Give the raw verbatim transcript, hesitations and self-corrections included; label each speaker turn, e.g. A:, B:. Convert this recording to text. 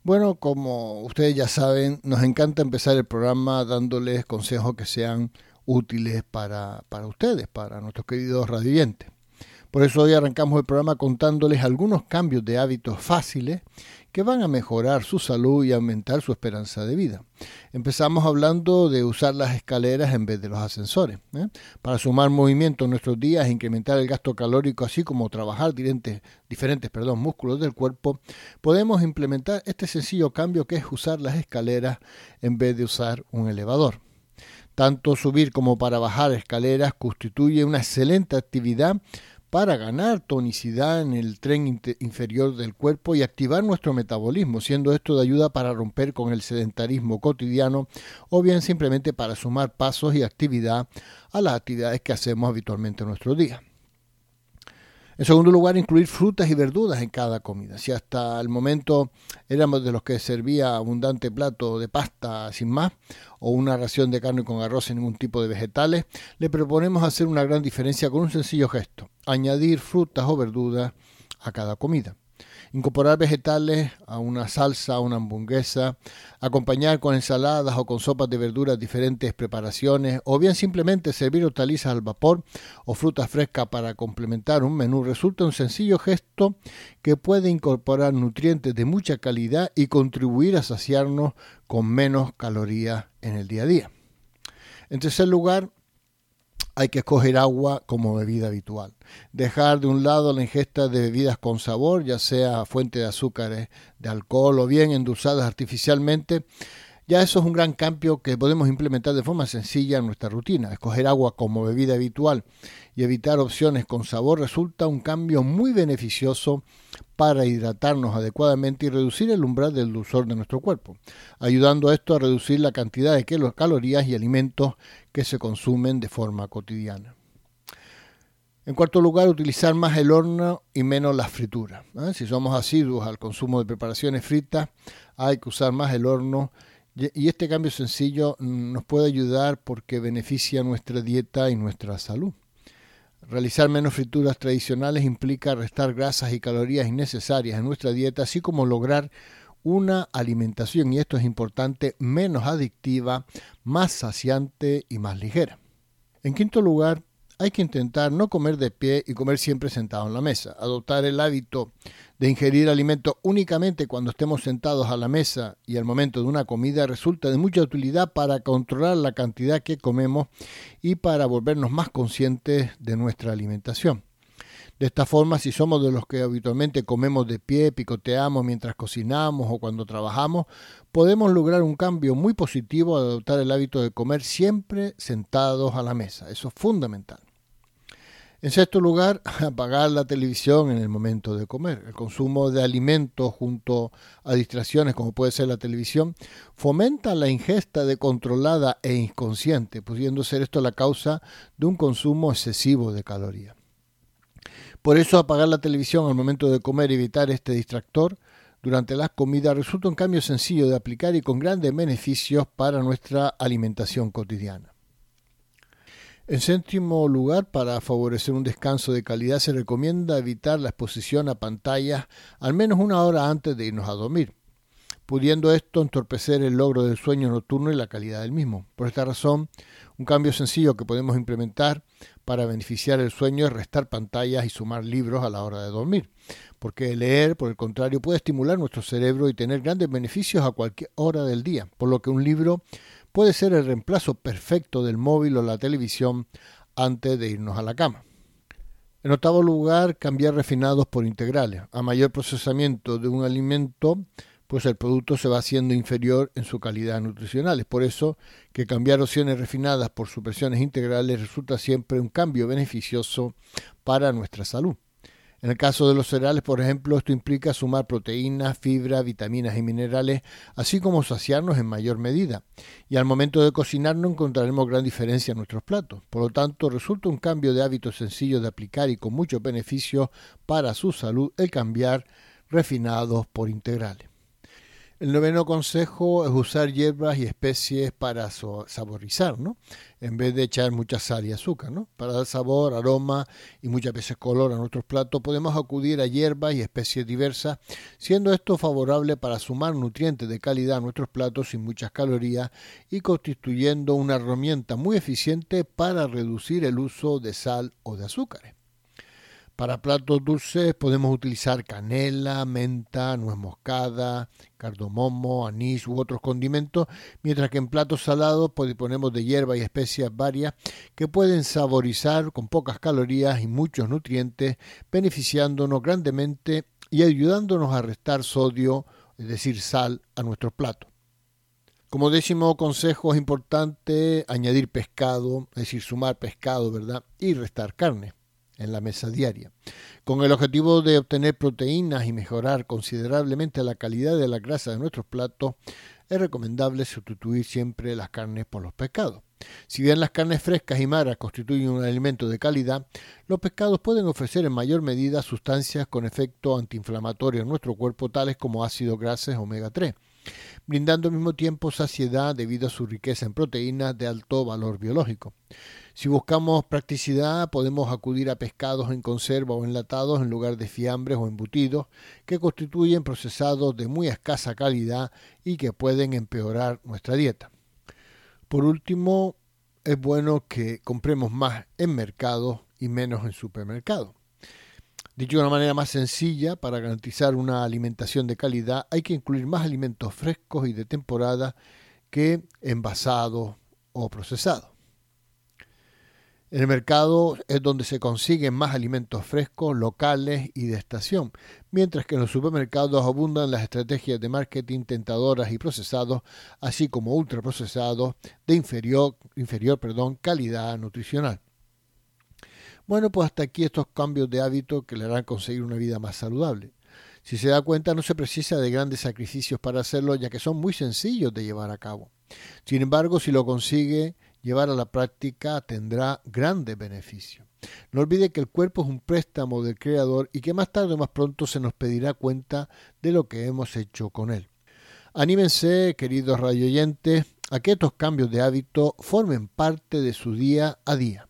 A: Bueno, como ustedes ya saben, nos encanta empezar el programa dándoles consejos que sean útiles para, para ustedes, para nuestros queridos radioyentes. Por eso hoy arrancamos el programa contándoles algunos cambios de hábitos fáciles que van a mejorar su salud y aumentar su esperanza de vida. Empezamos hablando de usar las escaleras en vez de los ascensores, ¿eh? Para sumar movimiento en nuestros días e incrementar el gasto calórico, así como trabajar diferentes, diferentes perdón, músculos del cuerpo, podemos implementar este sencillo cambio que es usar las escaleras en vez de usar un elevador. Tanto subir como para bajar escaleras constituye una excelente actividad para ganar tonicidad en el tren inferior del cuerpo y activar nuestro metabolismo, siendo esto de ayuda para romper con el sedentarismo cotidiano o bien simplemente para sumar pasos y actividad a las actividades que hacemos habitualmente en nuestro día. En segundo lugar, incluir frutas y verduras en cada comida. Si hasta el momento éramos de los que servía abundante plato de pasta sin más o una ración de carne con arroz sin ningún tipo de vegetales, le proponemos hacer una gran diferencia con un sencillo gesto: añadir frutas o verduras a cada comida. Incorporar vegetales a una salsa, a una hamburguesa, acompañar con ensaladas o con sopas de verduras diferentes preparaciones, o bien simplemente servir hortalizas al vapor o frutas frescas para complementar un menú resulta un sencillo gesto que puede incorporar nutrientes de mucha calidad y contribuir a saciarnos con menos calorías en el día a día. En tercer lugar, hay que escoger agua como bebida habitual. Dejar de un lado la ingesta de bebidas con sabor, ya sea fuente de azúcares, de alcohol o bien endulzadas artificialmente. Ya eso es un gran cambio que podemos implementar de forma sencilla en nuestra rutina. Escoger agua como bebida habitual y evitar opciones con sabor resulta un cambio muy beneficioso para hidratarnos adecuadamente y reducir el umbral del dulzor de nuestro cuerpo, ayudando a esto a reducir la cantidad de calorías y alimentos que se consumen de forma cotidiana. En cuarto lugar, utilizar más el horno y menos las frituras, ¿eh? Si somos asiduos al consumo de preparaciones fritas, hay que usar más el horno. Y este cambio sencillo nos puede ayudar porque beneficia nuestra dieta y nuestra salud. Realizar menos frituras tradicionales implica restar grasas y calorías innecesarias en nuestra dieta, así como lograr una alimentación, y esto es importante, menos adictiva, más saciante y más ligera. En quinto lugar, hay que intentar no comer de pie y comer siempre sentado en la mesa. Adoptar el hábito de ingerir alimentos únicamente cuando estemos sentados a la mesa y al momento de una comida resulta de mucha utilidad para controlar la cantidad que comemos y para volvernos más conscientes de nuestra alimentación. De esta forma, si somos de los que habitualmente comemos de pie, picoteamos mientras cocinamos o cuando trabajamos, podemos lograr un cambio muy positivo al adoptar el hábito de comer siempre sentados a la mesa. Eso es fundamental. En sexto lugar, apagar la televisión en el momento de comer. El consumo de alimentos junto a distracciones como puede ser la televisión fomenta la ingesta descontrolada e inconsciente, pudiendo ser esto la causa de un consumo excesivo de calorías. Por eso, apagar la televisión al momento de comer y evitar este distractor durante las comidas resulta un cambio sencillo de aplicar y con grandes beneficios para nuestra alimentación cotidiana. En séptimo lugar, para favorecer un descanso de calidad se recomienda evitar la exposición a pantallas al menos una hora antes de irnos a dormir, pudiendo esto entorpecer el logro del sueño nocturno y la calidad del mismo. Por esta razón, un cambio sencillo que podemos implementar para beneficiar el sueño es restar pantallas y sumar libros a la hora de dormir, porque leer, por el contrario, puede estimular nuestro cerebro y tener grandes beneficios a cualquier hora del día, por lo que un libro puede ser el reemplazo perfecto del móvil o la televisión antes de irnos a la cama. En octavo lugar, cambiar refinados por integrales. A mayor procesamiento de un alimento, pues el producto se va haciendo inferior en su calidad nutricional. Es por eso que cambiar opciones refinadas por sus versiones integrales resulta siempre un cambio beneficioso para nuestra salud. En el caso de los cereales, por ejemplo, esto implica sumar proteínas, fibra, vitaminas y minerales, así como saciarnos en mayor medida. Y al momento de cocinar no encontraremos gran diferencia en nuestros platos. Por lo tanto, resulta un cambio de hábito sencillo de aplicar y con muchos beneficios para su salud el cambiar refinados por integrales. El noveno consejo es usar hierbas y especies para so- saborizar, ¿no? En vez de echar mucha sal y azúcar, ¿no? Para dar sabor, aroma y muchas veces color a nuestros platos, podemos acudir a hierbas y especies diversas, siendo esto favorable para sumar nutrientes de calidad a nuestros platos sin muchas calorías y constituyendo una herramienta muy eficiente para reducir el uso de sal o de azúcares. Para platos dulces podemos utilizar canela, menta, nuez moscada, cardamomo, anís u otros condimentos, mientras que en platos salados pues, disponemos de hierbas y especias varias que pueden saborizar con pocas calorías y muchos nutrientes, beneficiándonos grandemente y ayudándonos a restar sodio, es decir, sal, a nuestros platos. Como décimo consejo es importante añadir pescado, es decir, sumar pescado, ¿verdad? Y restar carne en la mesa diaria. Con el objetivo de obtener proteínas y mejorar considerablemente la calidad de la grasa de nuestros platos, es recomendable sustituir siempre las carnes por los pescados. Si bien las carnes frescas y magras constituyen un alimento de calidad, los pescados pueden ofrecer en mayor medida sustancias con efecto antiinflamatorio en nuestro cuerpo, tales como ácidos grasos omega tres, brindando al mismo tiempo saciedad debido a su riqueza en proteínas de alto valor biológico. Si buscamos practicidad, podemos acudir a pescados en conserva o enlatados en lugar de fiambres o embutidos, que constituyen procesados de muy escasa calidad y que pueden empeorar nuestra dieta. Por último, es bueno que compremos más en mercados y menos en supermercados. Dicho de una manera más sencilla, para garantizar una alimentación de calidad hay que incluir más alimentos frescos y de temporada que envasados o procesados. En el mercado es donde se consiguen más alimentos frescos, locales y de estación, mientras que en los supermercados abundan las estrategias de marketing tentadoras y procesados, así como ultraprocesados de inferior, inferior perdón, calidad nutricional. Bueno, pues hasta aquí estos cambios de hábito que le harán conseguir una vida más saludable. Si se da cuenta, no se precisa de grandes sacrificios para hacerlo, ya que son muy sencillos de llevar a cabo. Sin embargo, si lo consigue llevar a la práctica, tendrá grandes beneficios. No olvide que el cuerpo es un préstamo del Creador y que más tarde o más pronto se nos pedirá cuenta de lo que hemos hecho con él. Anímense, queridos radioyentes, a que estos cambios de hábito formen parte de su día a día.